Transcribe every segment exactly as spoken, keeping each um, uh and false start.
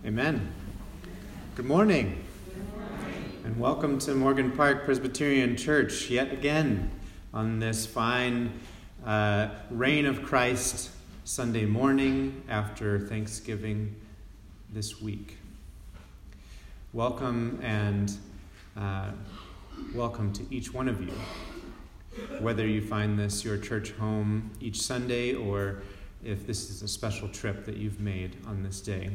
Amen. Good morning. Good morning. And welcome to Morgan Park Presbyterian Church yet again on this fine uh, Reign of Christ Sunday morning after Thanksgiving this week. Welcome and uh, welcome to each one of you, whether you find this your church home each Sunday or if this is a special trip that you've made on this day.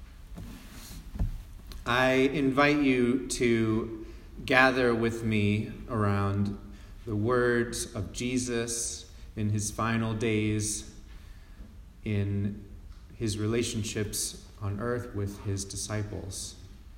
I invite you to gather with me around the words of Jesus in his final days, in his relationships on earth with his disciples.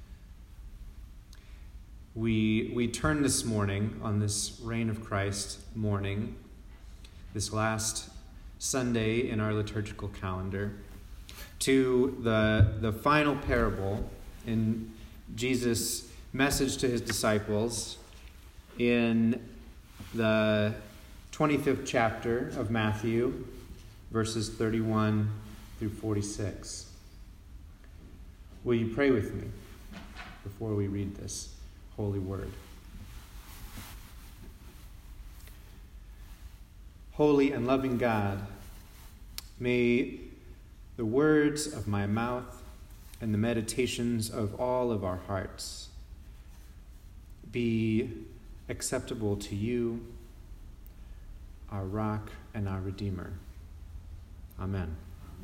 We, we turn this morning, on this Reign of Christ morning, this last Sunday in our liturgical calendar, to the, the final parable in Jesus' message to his disciples in the twenty-fifth chapter of Matthew, verses thirty-one through forty-six. Will you pray with me before we read this holy word? Holy and loving God, may the words of my mouth and the meditations of all of our hearts be acceptable to you, our rock and our Redeemer. Amen.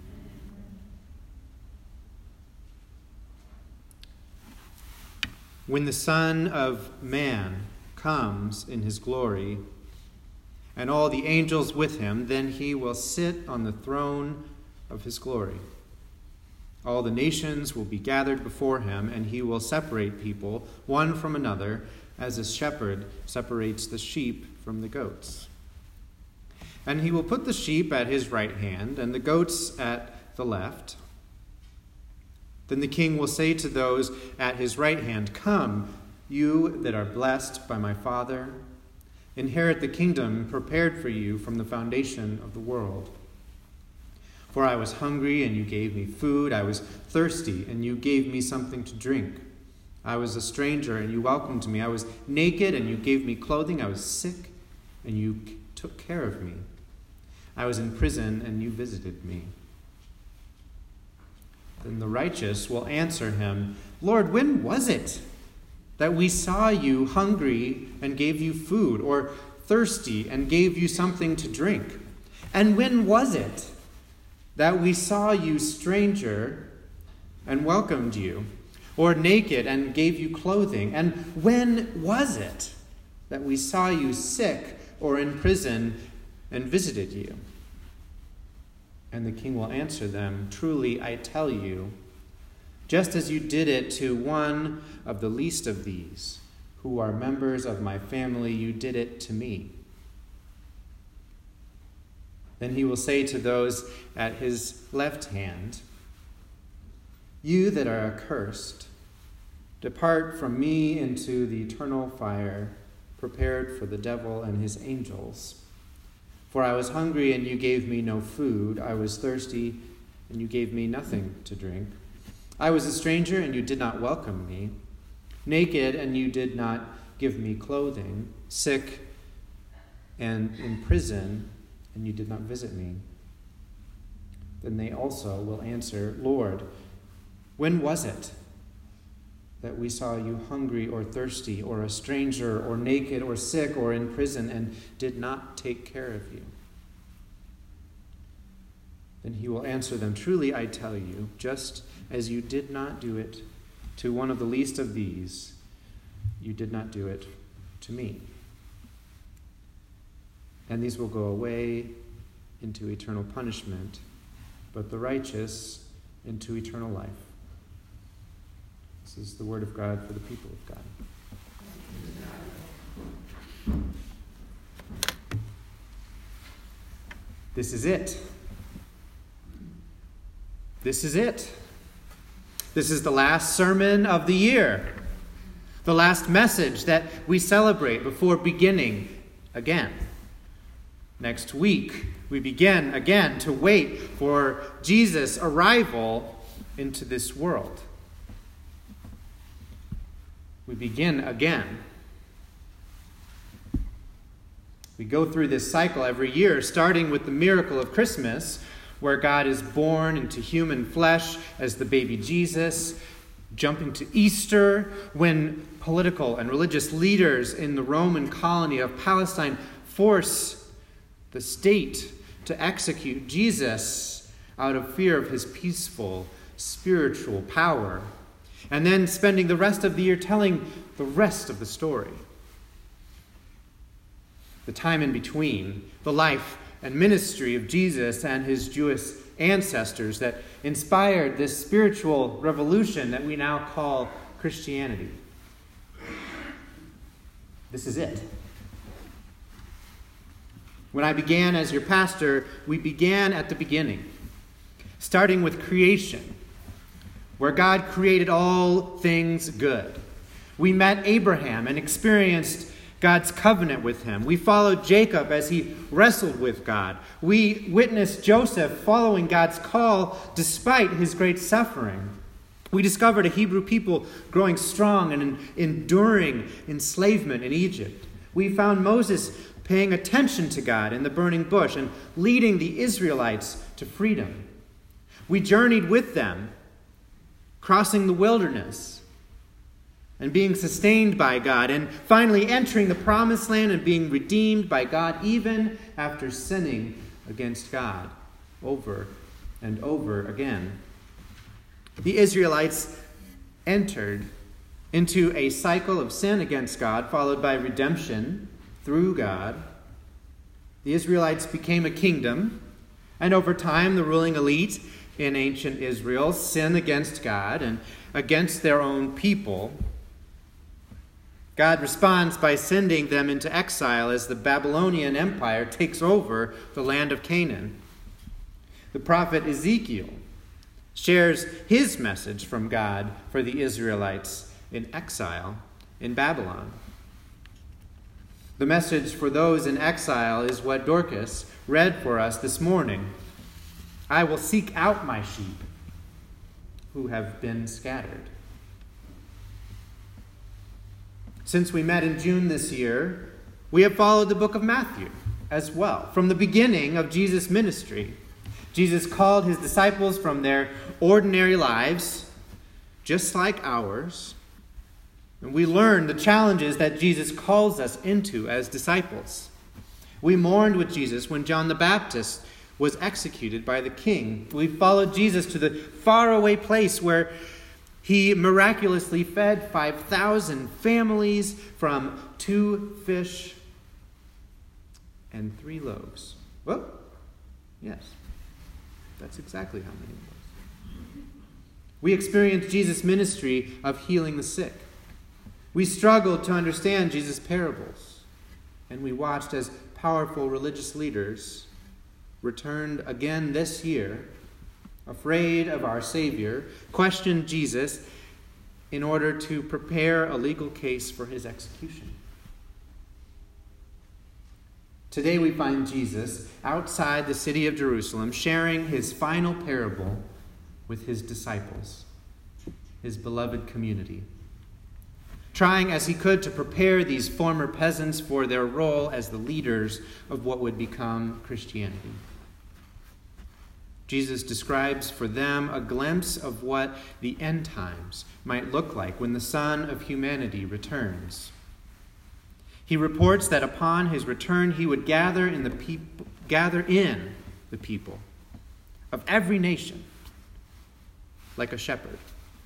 When the Son of Man comes in his glory, and all the angels with him, then he will sit on the throne of his glory. All the nations will be gathered before him, and he will separate people one from another, as a shepherd separates the sheep from the goats. And he will put the sheep at his right hand, and the goats at the left. Then the king will say to those at his right hand, "Come, you that are blessed by my Father, inherit the kingdom prepared for you from the foundation of the world. For I was hungry, and you gave me food. I was thirsty, and you gave me something to drink. I was a stranger, and you welcomed me. I was naked, and you gave me clothing. I was sick, and you took care of me. I was in prison, and you visited me." Then the righteous will answer him, "Lord, when was it that we saw you hungry and gave you food, or thirsty and gave you something to drink? And when was it that we saw you stranger and welcomed you, or naked and gave you clothing? And when was it that we saw you sick or in prison and visited you?" And the king will answer them, "Truly I tell you, just as you did it to one of the least of these, who are members of my family, you did it to me." Then he will say to those at his left hand, "You that are accursed, depart from me into the eternal fire, prepared for the devil and his angels. For I was hungry, and you gave me no food. I was thirsty, and you gave me nothing to drink. I was a stranger, and you did not welcome me. Naked, and you did not give me clothing. Sick, and in prison, and you did not visit me." Then they also will answer, "Lord, when was it that we saw you hungry or thirsty, or a stranger, or naked, or sick, or in prison, and did not take care of you?" Then he will answer them, "Truly I tell you, just as you did not do it to one of the least of these, you did not do it to me." And these will go away into eternal punishment, but the righteous into eternal life. This is the word of God for the people of God. This is it. This is it. This is the last sermon of the year, the last message that we celebrate before beginning again. Next week, we begin again to wait for Jesus' arrival into this world. we begin again. We go through this cycle every year, starting with the miracle of Christmas, where God is born into human flesh as the baby Jesus, jumping to Easter, when political and religious leaders in the Roman colony of Palestine force the state to execute Jesus out of fear of his peaceful, spiritual power. And then spending the rest of the year telling the rest of the story. The time in between, the life and ministry of Jesus and his Jewish ancestors that inspired this spiritual revolution that we now call Christianity. This is it. When I began as your pastor, we began at the beginning, starting with creation, where God created all things good. We met Abraham and experienced God's covenant with him. We followed Jacob as he wrestled with God. We witnessed Joseph following God's call despite his great suffering. We discovered a Hebrew people growing strong and enduring enslavement in Egypt. We found Moses paying attention to God in the burning bush and leading the Israelites to freedom. We journeyed with them, crossing the wilderness and being sustained by God, and finally entering the promised land and being redeemed by God even after sinning against God over and over again. The Israelites entered into a cycle of sin against God, followed by redemption through God. The Israelites became a kingdom, and over time the ruling elite in ancient Israel sinned against God and against their own people. God responds by sending them into exile as the Babylonian Empire takes over the land of Canaan. The prophet Ezekiel shares his message from God for the Israelites in exile in Babylon. The message for those in exile is what Dorcas read for us this morning. I will seek out my sheep who have been scattered. Since we met in June this year, we have followed the book of Matthew as well. From the beginning of Jesus' ministry, Jesus called his disciples from their ordinary lives, just like ours, and we learned the challenges that Jesus calls us into as disciples. We mourned with Jesus when John the Baptist was executed by the king. We followed Jesus to the faraway place where he miraculously fed five thousand families from two fish and three loaves. Well, yes, that's exactly how many it was. We experienced Jesus' ministry of healing the sick. We struggled to understand Jesus' parables, and we watched as powerful religious leaders returned again this year, afraid of our Savior, questioned Jesus in order to prepare a legal case for his execution. Today we find Jesus outside the city of Jerusalem, sharing his final parable with his disciples, his beloved community, trying as he could to prepare these former peasants for their role as the leaders of what would become Christianity. Jesus describes for them a glimpse of what the end times might look like when the Son of Humanity returns. He reports that upon his return he would gather in the people, gather in the people of every nation like a shepherd.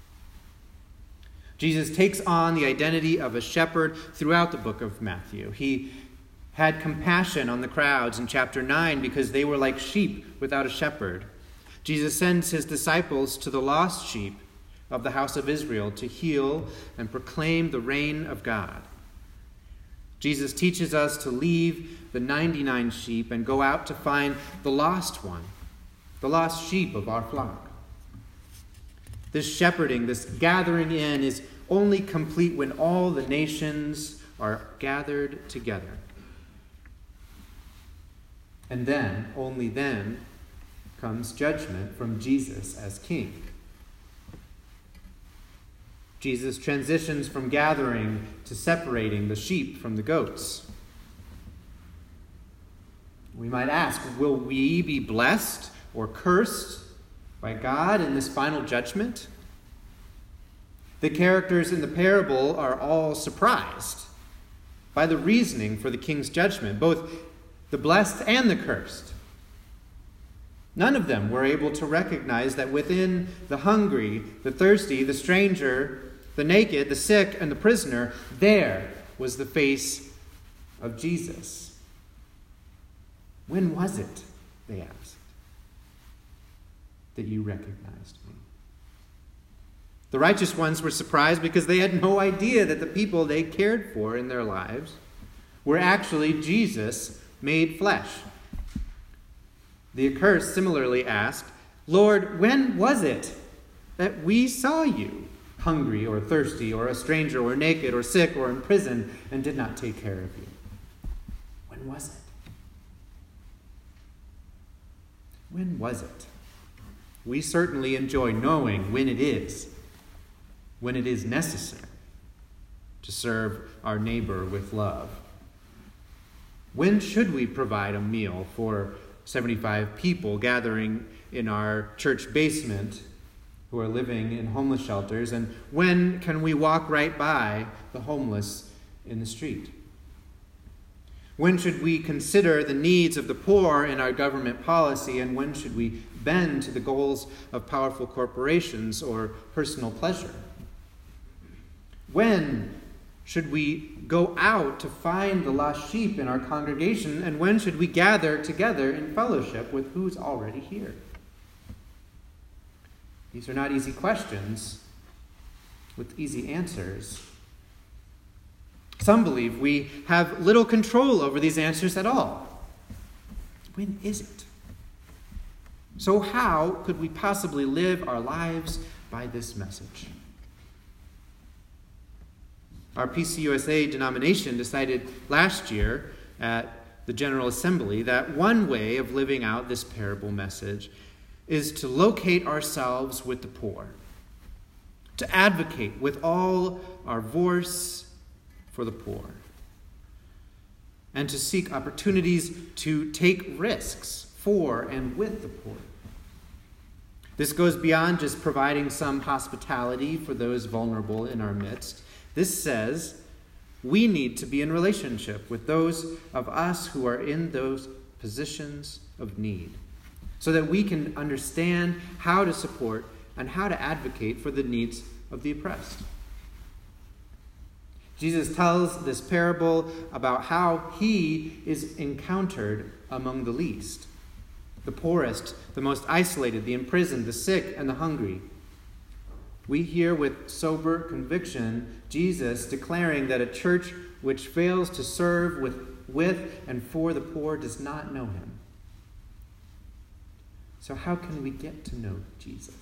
Jesus takes on the identity of a shepherd throughout the book of Matthew. He had compassion on the crowds in chapter nine because they were like sheep without a shepherd. Jesus sends his disciples to the lost sheep of the house of Israel to heal and proclaim the reign of God. Jesus teaches us to leave the ninety-nine sheep and go out to find the lost one, the lost sheep of our flock. This shepherding, this gathering in, is only complete when all the nations are gathered together. And then, only then, comes judgment from Jesus as king. Jesus transitions from gathering to separating the sheep from the goats. We might ask, will we be blessed or cursed by God in this final judgment? The characters in the parable are all surprised by the reasoning for the king's judgment, both the blessed and the cursed. None of them were able to recognize that within the hungry, the thirsty, the stranger, the naked, the sick, and the prisoner, there was the face of Jesus. When was it, they asked, that you recognized me? The righteous ones were surprised because they had no idea that the people they cared for in their lives were actually Jesus made flesh. The accursed similarly asked, Lord, when was it that we saw you hungry or thirsty or a stranger or naked or sick or in prison and did not take care of you? When was it? When was it? We certainly enjoy knowing when it is, when it is necessary to serve our neighbor with love. When should we provide a meal for seventy-five people gathering in our church basement who are living in homeless shelters? And when can we walk right by the homeless in the street? When should we consider the needs of the poor in our government policy? And when should we bend to the goals of powerful corporations or personal pleasure? When should we go out to find the lost sheep in our congregation? And when should we gather together in fellowship with who's already here? These are not easy questions with easy answers. Some believe we have little control over these answers at all. When is it? So how could we possibly live our lives by this message? Our P C U S A denomination decided last year at the General Assembly that one way of living out this parable message is to locate ourselves with the poor, to advocate with all our voice for the poor, and to seek opportunities to take risks for and with the poor. This goes beyond just providing some hospitality for those vulnerable in our midst. This says we need to be in relationship with those of us who are in those positions of need, so that we can understand how to support and how to advocate for the needs of the oppressed. Jesus tells this parable about how he is encountered among the least, the poorest, the most isolated, the imprisoned, the sick, and the hungry. We hear with sober conviction Jesus declaring that a church which fails to serve with, with and for the poor does not know him. So how can we get to know Jesus?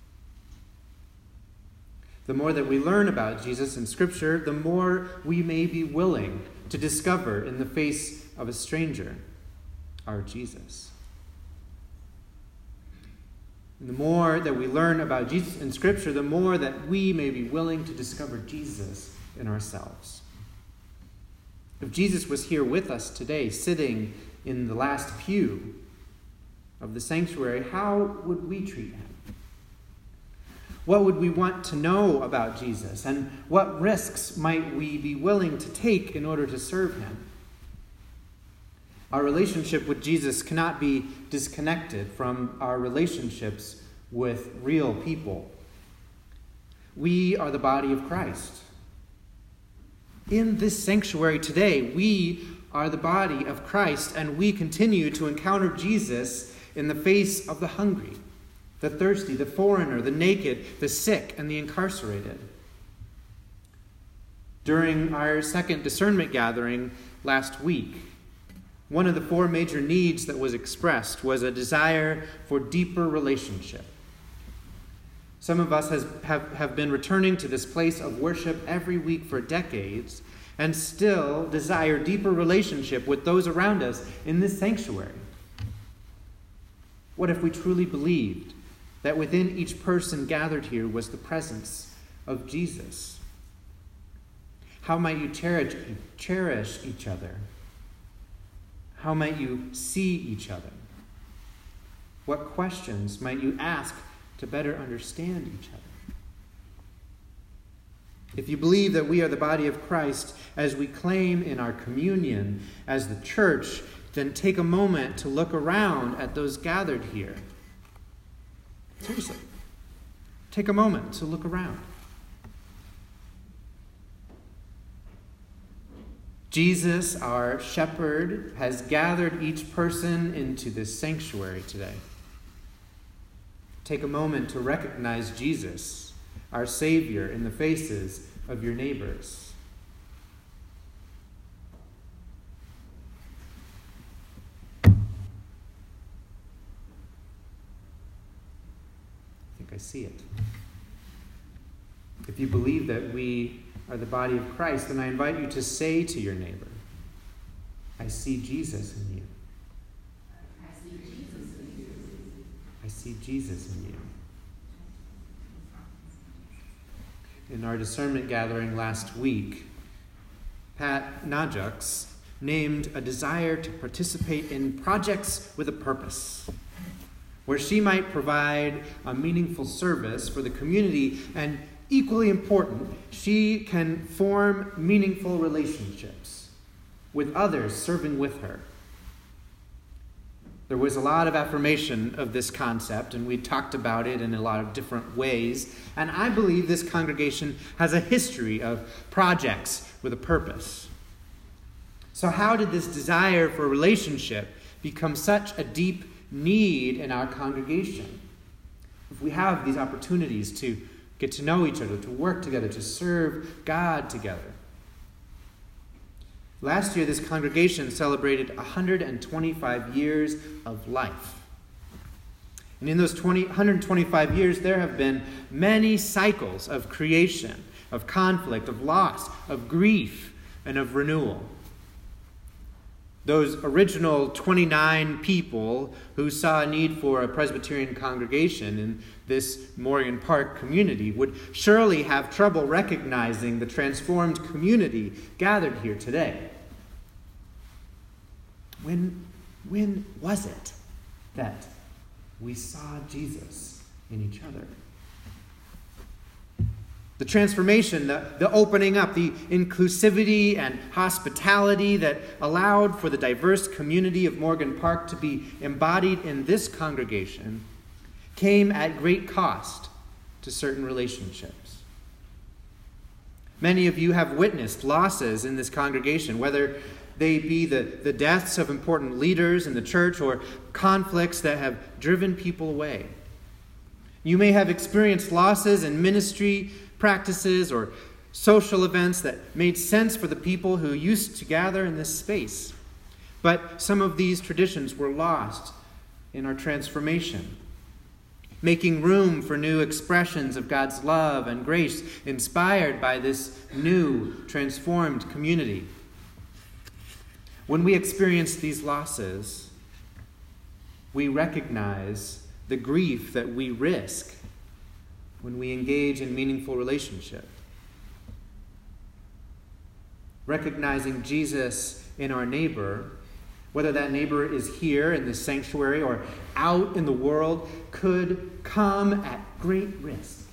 The more that we learn about Jesus in Scripture, the more we may be willing to discover in the face of a stranger our Jesus. And the more that we learn about Jesus in Scripture, the more that we may be willing to discover Jesus in ourselves. If Jesus was here with us today, sitting in the last pew of the sanctuary, how would we treat him? What would we want to know about Jesus? And what risks might we be willing to take in order to serve him? Our relationship with Jesus cannot be disconnected from our relationships with real people. We are the body of Christ. In this sanctuary today, we are the body of Christ, and we continue to encounter Jesus in the face of the hungry, the thirsty, the foreigner, the naked, the sick, and the incarcerated. During our second discernment gathering last week, one of the four major needs that was expressed was a desire for deeper relationship. Some of us has, have, have been returning to this place of worship every week for decades and still desire deeper relationship with those around us in this sanctuary. What if we truly believed that within each person gathered here was the presence of Jesus? How might you cherish, cherish each other? How might you see each other? What questions might you ask to better understand each other? If you believe that we are the body of Christ as we claim in our communion as the church, then take a moment to look around at those gathered here. Seriously, take a moment to look around. Jesus, our shepherd, has gathered each person into this sanctuary today. Take a moment to recognize Jesus, our Savior, in the faces of your neighbors. I think I see it. If you believe that we are the body of Christ, then I invite you to say to your neighbor, I see Jesus in you. I see Jesus in you. I see Jesus in you. In our discernment gathering last week, Pat Najux named a desire to participate in projects with a purpose, where she might provide a meaningful service for the community, and equally important, she can form meaningful relationships with others serving with her. There was a lot of affirmation of this concept, and we talked about it in a lot of different ways. And I believe this congregation has a history of projects with a purpose. So how did this desire for a relationship become such a deep need in our congregation? If we have these opportunities to get to know each other, to work together, to serve God together. Last year, this congregation celebrated one hundred twenty-five years of life. And in those one hundred twenty-five years, there have been many cycles of creation, of conflict, of loss, of grief, and of renewal. Those original twenty-nine people who saw a need for a Presbyterian congregation in this Morgan Park community would surely have trouble recognizing the transformed community gathered here today. When, when was it that we saw Jesus in each other? The transformation, the, the opening up, the inclusivity and hospitality that allowed for the diverse community of Morgan Park to be embodied in this congregation came at great cost to certain relationships. Many of you have witnessed losses in this congregation, whether they be the, the deaths of important leaders in the church or conflicts that have driven people away. You may have experienced losses in ministry practices or social events that made sense for the people who used to gather in this space. But some of these traditions were lost in our transformation, making room for new expressions of God's love and grace inspired by this new, transformed community. When we experience these losses, we recognize the grief that we risk when we engage in meaningful relationship. Recognizing Jesus in our neighbor, whether that neighbor is here in this sanctuary or out in the world, could come at great risk.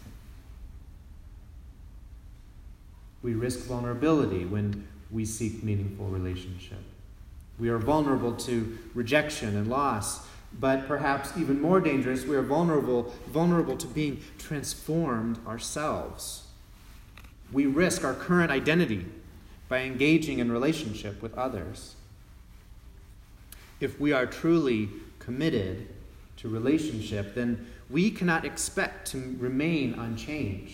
We risk vulnerability when we seek meaningful relationship. We are vulnerable to rejection and loss, but perhaps even more dangerous, we are vulnerable, vulnerable to being transformed ourselves. We risk our current identity by engaging in relationship with others. If we are truly committed to relationship, then we cannot expect to remain unchanged.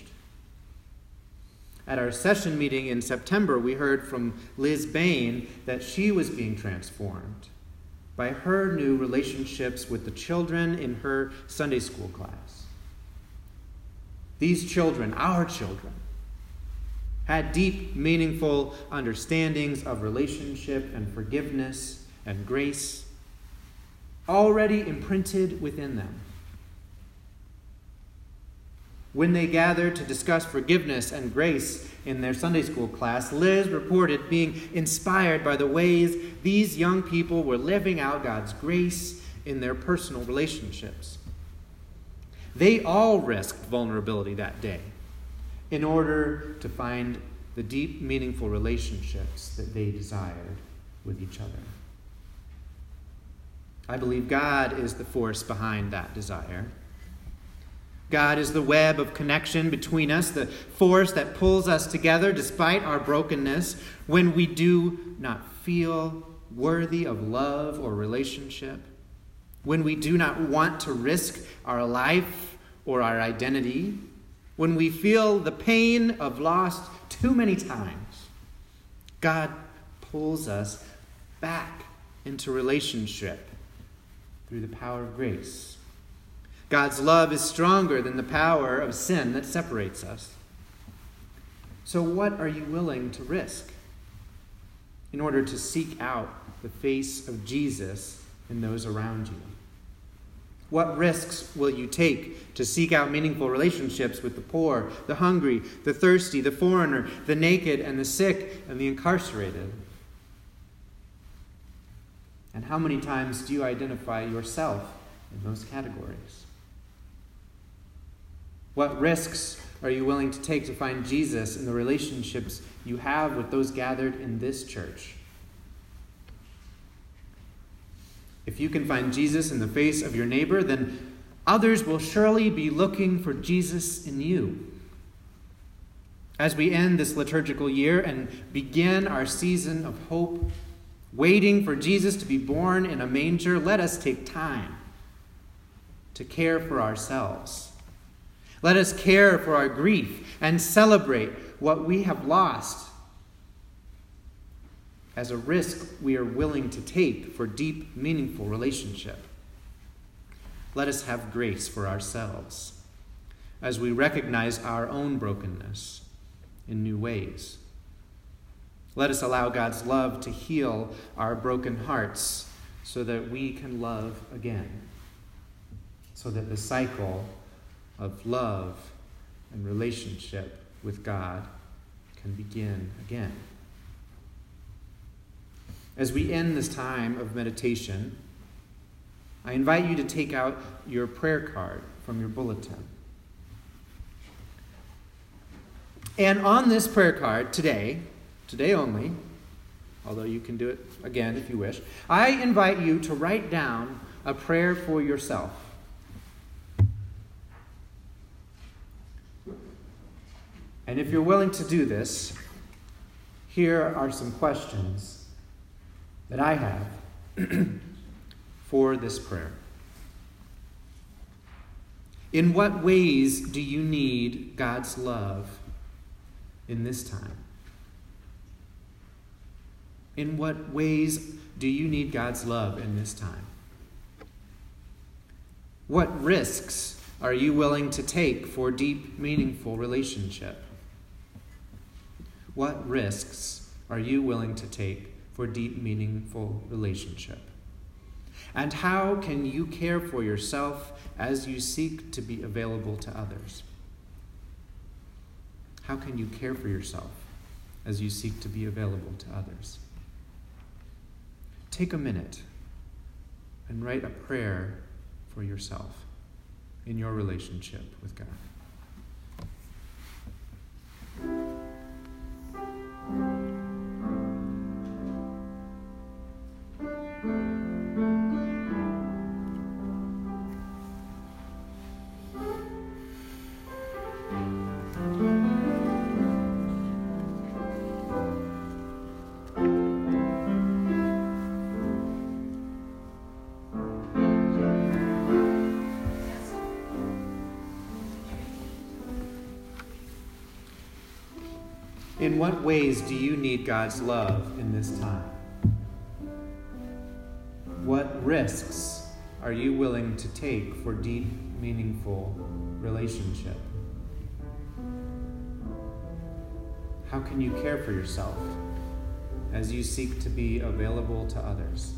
At our session meeting in September, we heard from Liz Bain that she was being transformed by her new relationships with the children in her Sunday school class. These children, our children, had deep, meaningful understandings of relationship and forgiveness and grace already imprinted within them. When they gathered to discuss forgiveness and grace in their Sunday school class, Liz reported being inspired by the ways these young people were living out God's grace in their personal relationships. They all risked vulnerability that day in order to find the deep, meaningful relationships that they desired with each other. I believe God is the force behind that desire. God is the web of connection between us, the force that pulls us together despite our brokenness when we do not feel worthy of love or relationship, when we do not want to risk our life or our identity, when we feel the pain of loss too many times. God pulls us back into relationship through the power of grace. God's love is stronger than the power of sin that separates us. So what are you willing to risk in order to seek out the face of Jesus in those around you? What risks will you take to seek out meaningful relationships with the poor, the hungry, the thirsty, the foreigner, the naked, and the sick, and the incarcerated? And how many times do you identify yourself in those categories? What risks are you willing to take to find Jesus in the relationships you have with those gathered in this church? If you can find Jesus in the face of your neighbor, then others will surely be looking for Jesus in you. As we end this liturgical year and begin our season of hope, waiting for Jesus to be born in a manger, let us take time to care for ourselves. Let us care for our grief and celebrate what we have lost as a risk we are willing to take for deep, meaningful relationship. Let us have grace for ourselves as we recognize our own brokenness in new ways. Let us allow God's love to heal our broken hearts so that we can love again, so that the cycle of love and relationship with God can begin again. As we end this time of meditation, I invite you to take out your prayer card from your bulletin. And on this prayer card today, today only, although you can do it again if you wish, I invite you to write down a prayer for yourself. And if you're willing to do this, here are some questions that I have for this prayer. In what ways do you need God's love in this time? In what ways do you need God's love in this time? What risks are you willing to take for deep, meaningful relationship? What risks are you willing to take for deep, meaningful relationship? And how can you care for yourself as you seek to be available to others? How can you care for yourself as you seek to be available to others? Take a minute and write a prayer for yourself in your relationship with God. In what ways do you need God's love in this time? What risks are you willing to take for deep, meaningful relationship? How can you care for yourself as you seek to be available to others?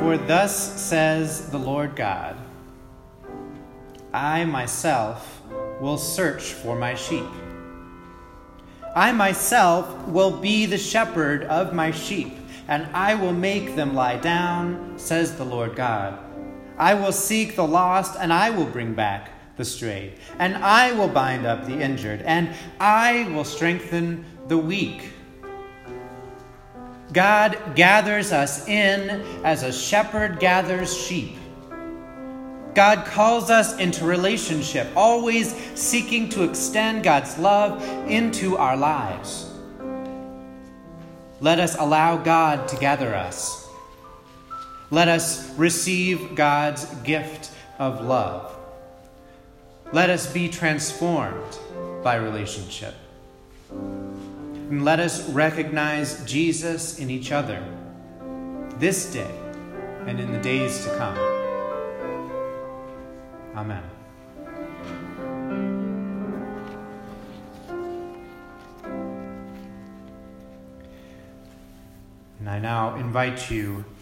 For thus says the Lord God, I myself will search for my sheep. I myself will be the shepherd of my sheep, and I will make them lie down, says the Lord God. I will seek the lost, and I will bring back the strayed, and I will bind up the injured, and I will strengthen the weak. God gathers us in as a shepherd gathers sheep. God calls us into relationship, always seeking to extend God's love into our lives. Let us allow God to gather us. Let us receive God's gift of love. Let us be transformed by relationship. And let us recognize Jesus in each other this day and in the days to come. Amen. And I now invite you